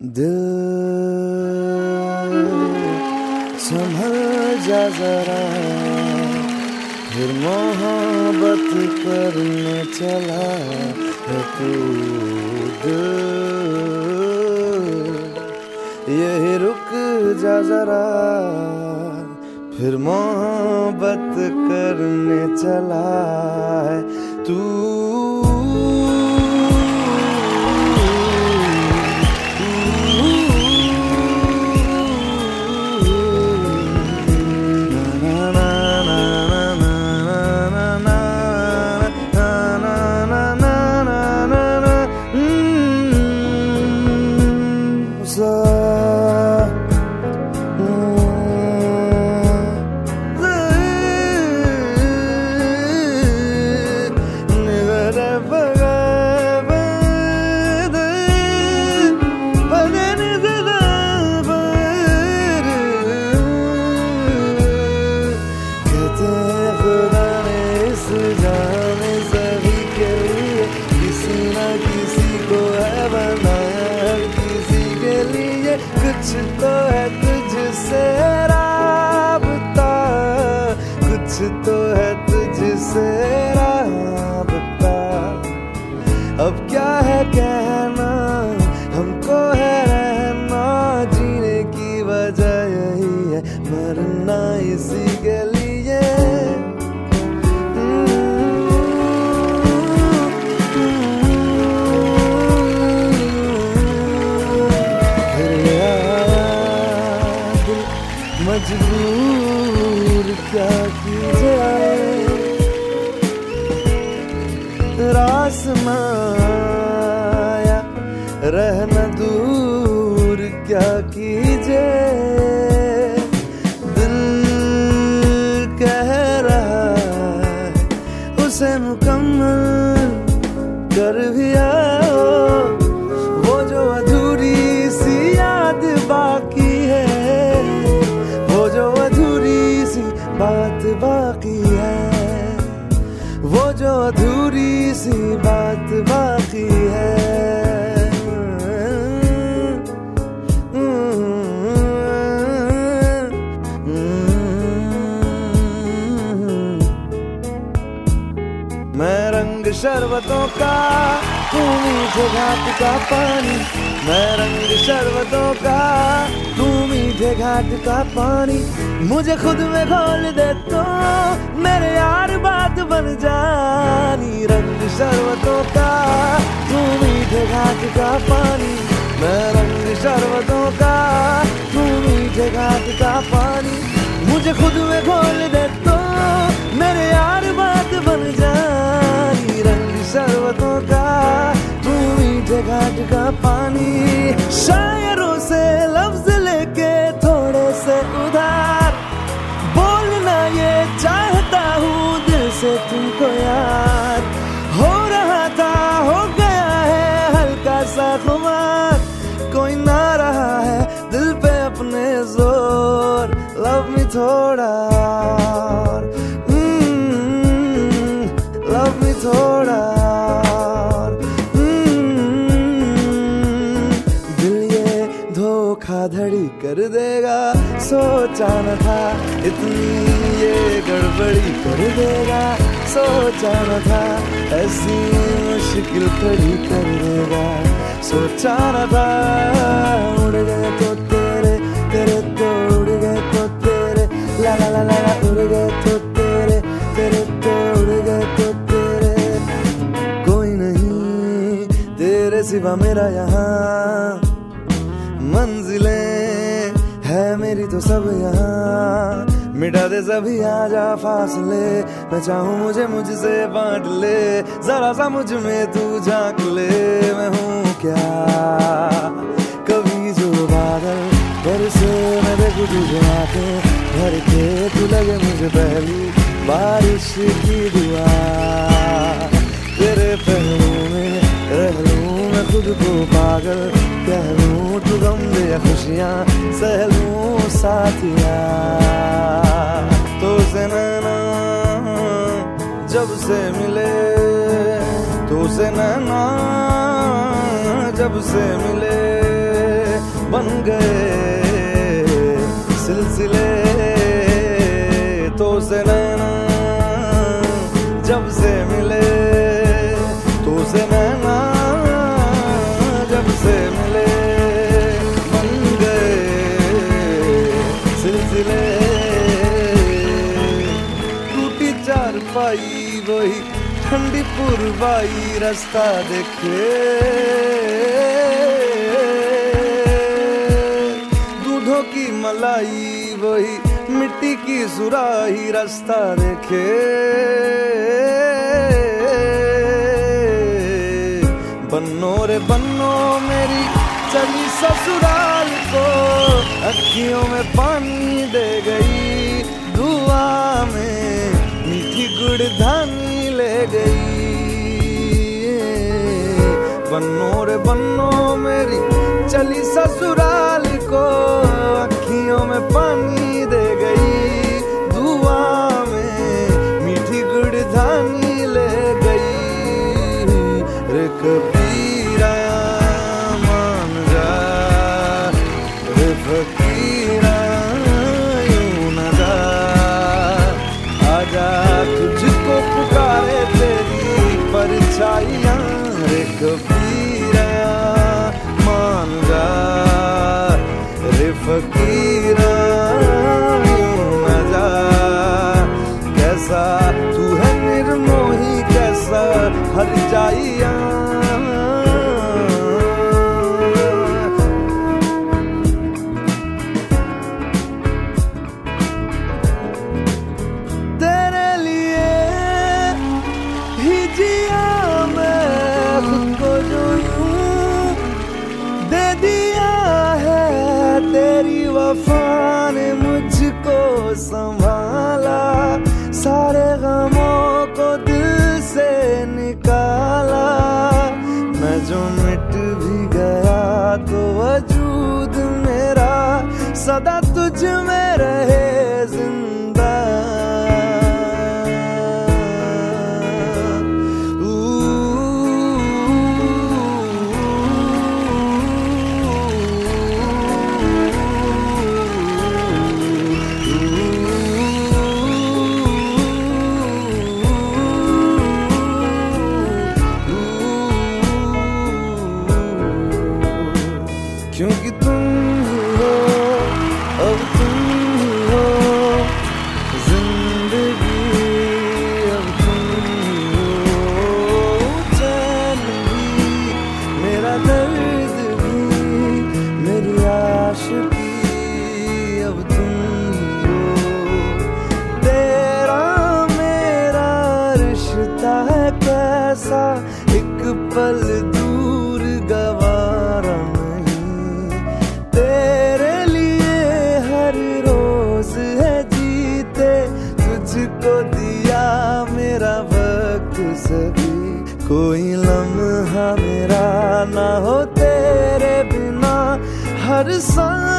दिल संभल जा जरा, फिर मोहब्बत करने चला है तू। दिल यही रुक जा जरा, फिर मोहब्बत करने चला है तू। कुछ तो है तुझसे राबता, कुछ तो है तुझसे राबता। अब क्या है कहना, हमको है रहना, जीने की वजह यही है, मरना इसी के लिए। मजबूर क्या की जाए, रास माया रहना दूर क्या कीजे। दिल कह रहा है उसे मुकम्मल कर भी आओ, वो जो अधूरी सी याद बाकी है, बात बाकी है, वो जो अधूरी सी बात बाकी है। मैं रंग शरबतों का, तू मीठे घाट का पानी। मैं रंग शरबतों का, तू मीठे घाट का पानी। मुझे खुद में घोल दे तो मेरे यार बात बन जानी। रंग शरबतों का, तू मीठे घाट का पानी। मैं रंग शरबतों का, तू मीठे घाट का पानी। मुझे खुद में घोल दे तो मेरे यार बात बन जानी। रंग शरबतों का, तू मीठे घाट का पानी। शायरों से लफ्ज लेके थोड़े से उधार, बोलना ये चाहता हूँ दिल से तुमको यार। हो रहा था, हो गया है हल्का सा खुमार, कोई ना रहा है दिल पे अपने जोर। लव मी थोड़ा, लव मी थोड़ा। धोखाधड़ी कर देगा सोचा न था, इतनी ये गड़बड़ी कर देगा सोचा न था। ऐसी मुश्किल खड़ी कर देगा सोचा न था। उड़ गए तो तेरे, तेरे तो उड़ गए तो तेरे, ला ला ला ला उड़ गए तो तेरे, तेरे तो उड़ गए तो तेरे। कोई नहीं तेरे सिवा मेरा यहाँ, मंजिलें है मेरी तो सब यहाँ। मिटा दे सभी आजा फासले, मैं चाहूँ मुझे मुझसे बांट ले। जरा सा मुझ में तू झांक ले, मैं हूँ क्या कभी जो बादल बरसे। मैं देखूँ तुझे आंखें भर के, तू लगे मुझे पहली बारिश की दुआ। तेरे पहलू में रह लूँ मैं खुद को पागल, कह लूँ तू गम दे या खुशियाँ सह लूँ साथिया। तो से नैना जब से मिले, तो से नैना जब से मिले, बन गए सिलसिले तो से नैना जब से मिले तो से नैना जब से मिले बन गए सिलसिले टूटी चारपाई वही ठंडी पुरवाई रास्ता देखे दूधों की मलाई वही मिट्टी की सुराही रास्ता देखे बन्नो रे बन्नो मेरी चली ससुराल को अखियों में पानी दे गई दुआ में मीठी गुड़ धानी ले गई बन्नो रे बन्नो मेरी चली ससुराल को अखियों में पानी दे गई दुआ में मीठी गुड़ धानी ले गई रे कबीरा मान जा रे फकीरा यूं न जा आजा तुझको पुकारे तेरी परछाइयां रे कबीरा मान जा रे फकीरा यूं न जा कैसा तू है निर्मोही कैसा हर जाइया तेरे लिए ही जिया मैं खुद को जो यूं दे दिया है तेरी वफा ने मुझको संभाला सारे गमों को दिल से निकाला मैं जो मिट भी गया तो वजूद मेरा सदा तुझ में रहे जिंदा क्योंकि तुम ही हो अब तुम ही हो जिंदगी अब तुम ही हो चैन भी मेरा दर्द भी मेरी आशिकी अब तुम ही हो तेरा मेरा रिश्ता है कैसा एक पल दूर गवारा तेरे लिए हर रोज है जीते तुझको दिया मेरा वक्त सभी कोई लम्हा मेरा ना हो तेरे बिना हर सांस